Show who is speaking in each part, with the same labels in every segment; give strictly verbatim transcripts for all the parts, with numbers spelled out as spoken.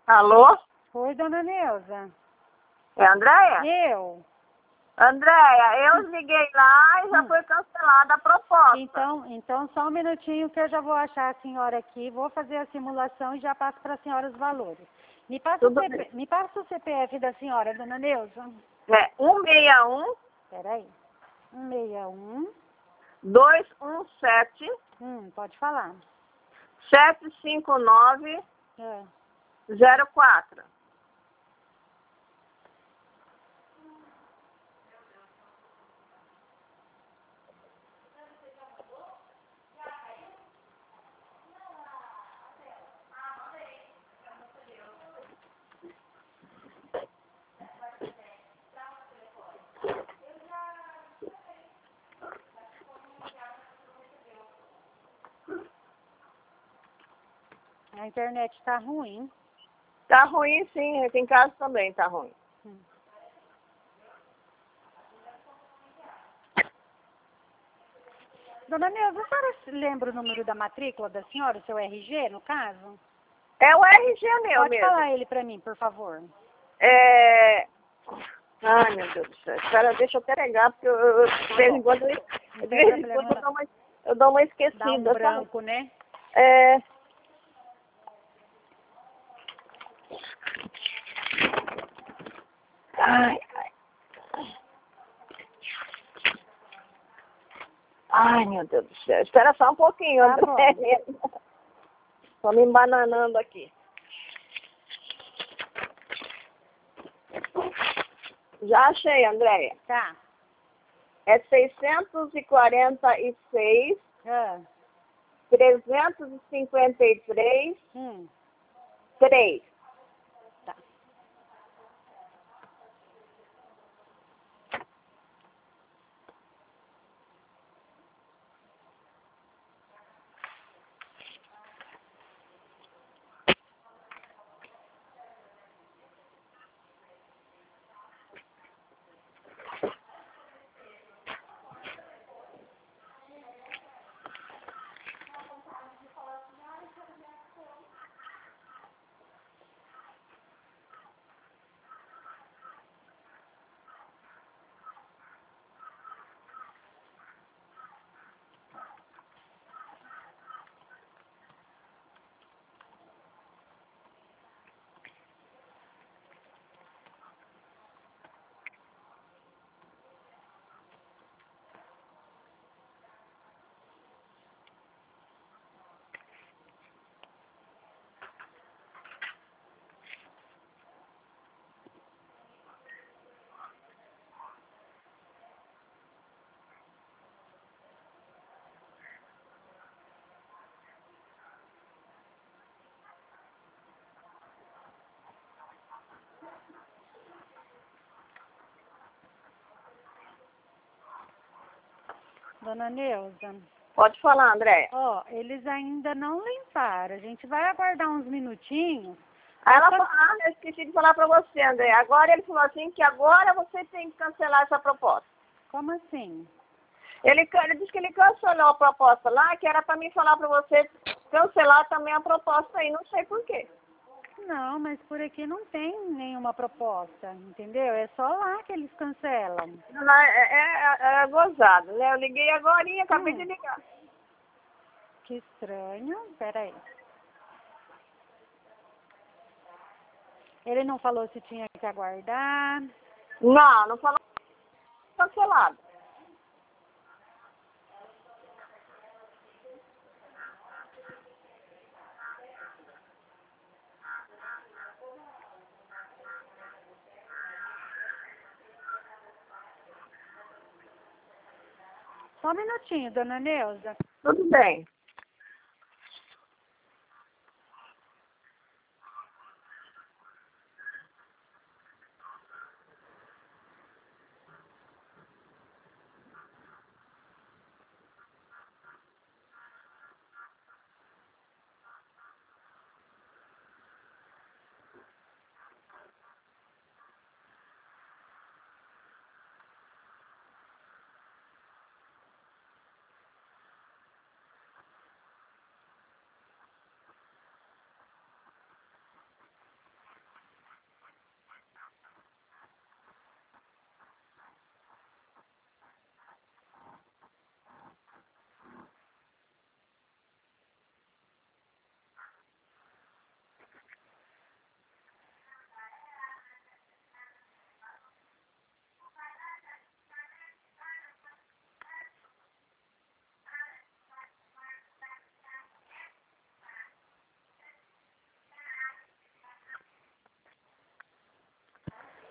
Speaker 1: Alô?
Speaker 2: Oi, dona Neuza.
Speaker 1: É a Andréia?
Speaker 2: Eu?
Speaker 1: Andréia, eu liguei lá e já
Speaker 2: Hum.
Speaker 1: foi cancelada a proposta.
Speaker 2: Então, então, só um minutinho que eu já vou achar a senhora aqui, vou fazer a simulação e já passo para a senhora os valores. Me passa, o
Speaker 1: Tudo
Speaker 2: C P,
Speaker 1: bem.
Speaker 2: me passa o C P F da senhora, dona Neuza.
Speaker 1: É um seis um,
Speaker 2: Peraí. um seis um.
Speaker 1: dois um sete,
Speaker 2: Hum, pode falar.
Speaker 1: sete cinco nove,
Speaker 2: É.
Speaker 1: zero quatro.
Speaker 2: A internet tá ruim.
Speaker 1: Tá ruim sim, aqui em casa também tá ruim.
Speaker 2: Hum. Dona Neuza, a senhora se lembra o número da matrícula da senhora, o seu R G, no caso?
Speaker 1: É o R G meu
Speaker 2: Pode
Speaker 1: mesmo.
Speaker 2: falar ele para mim, por favor.
Speaker 1: É... Ai, meu Deus do céu. Espera, deixa eu até pegar, porque eu, eu- de vez em quando, eu-
Speaker 2: Não
Speaker 1: de
Speaker 2: tem
Speaker 1: vez em
Speaker 2: problema
Speaker 1: quando eu
Speaker 2: não.
Speaker 1: dou uma, eu dou uma esquecida,
Speaker 2: Dá um
Speaker 1: sabe?
Speaker 2: branco, né?
Speaker 1: É... Ai, ai. Ai, meu Deus do céu. Espera só um pouquinho,
Speaker 2: Tá
Speaker 1: André. Tô me embananando aqui. Já achei, Andréia.
Speaker 2: Tá.
Speaker 1: É seiscentos e quarenta e seis,
Speaker 2: Ah.
Speaker 1: trezentos e cinquenta e três,
Speaker 2: Hum.
Speaker 1: três.
Speaker 2: Tá. Dona Neuza,
Speaker 1: Pode falar, Andréia.
Speaker 2: ó, eles ainda não limparam. A gente vai aguardar uns minutinhos.
Speaker 1: Aí ela
Speaker 2: Essa-
Speaker 1: falou, ah, eu esqueci de falar pra você, André. Agora ele falou assim que agora você tem que cancelar essa proposta.
Speaker 2: Como assim?
Speaker 1: Ele, can- ele disse que ele cancelou a proposta lá, que era pra mim falar pra você cancelar também a proposta aí, não sei por quê.
Speaker 2: Não, mas por aqui não tem nenhuma proposta, entendeu? É só lá que eles cancelam.
Speaker 1: Não, É, é, é gozado, né? Eu liguei agora e acabei
Speaker 2: Hum.
Speaker 1: de ligar.
Speaker 2: Que estranho. Peraí. Ele não falou se tinha que aguardar.
Speaker 1: Não, não falou cancelado.
Speaker 2: Só um minutinho, dona Neuza.
Speaker 1: Tudo bem.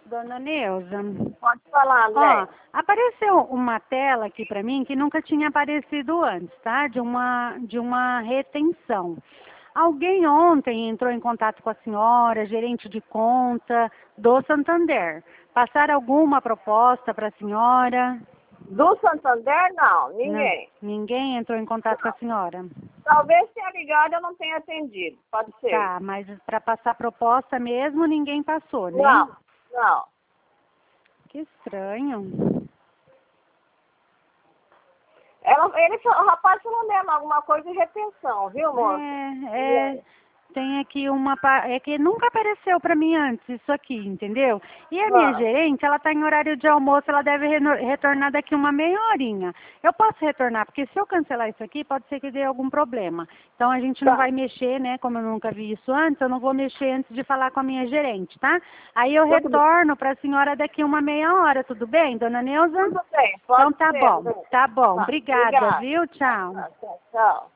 Speaker 2: Dona Neuza,
Speaker 1: Pode falar, André.
Speaker 2: ó, apareceu uma tela aqui para mim que nunca tinha aparecido antes, tá? De uma, de uma retenção. Alguém ontem entrou em contato com a senhora, gerente de conta do Santander. Passaram alguma proposta para a senhora?
Speaker 1: Do Santander, não,
Speaker 2: Não,
Speaker 1: ninguém.
Speaker 2: ninguém entrou em contato com a senhora?
Speaker 1: Talvez tenha ligado e eu não tenha atendido. Pode ser.
Speaker 2: Tá, mas para passar proposta mesmo, ninguém passou, né?
Speaker 1: Não, não.
Speaker 2: Que estranho.
Speaker 1: Ela, ele, fa- o rapaz falou mesmo alguma coisa de retenção, viu, moça?
Speaker 2: É, é, tem aqui uma, pa- é que nunca apareceu para mim antes isso aqui, entendeu? E a minha
Speaker 1: Ah.
Speaker 2: gerente, ela está em horário de almoço, ela deve reno- retornar daqui uma meia horinha. Eu posso retornar, porque se eu cancelar isso aqui, pode ser que dê algum problema. Então a gente não
Speaker 1: Tá.
Speaker 2: vai mexer, né? Como eu nunca vi isso antes, eu não vou mexer antes de falar com a minha gerente, tá? Aí eu
Speaker 1: Tudo bem.
Speaker 2: retorno para a senhora daqui uma meia hora, tudo bem, dona Neuza?
Speaker 1: Tudo bem, pode
Speaker 2: Então tá
Speaker 1: ser,
Speaker 2: bom,
Speaker 1: André.
Speaker 2: tá bom.
Speaker 1: Tá,
Speaker 2: Obrigada,
Speaker 1: obrigada.
Speaker 2: viu? Tchau.
Speaker 1: Tá, tchau.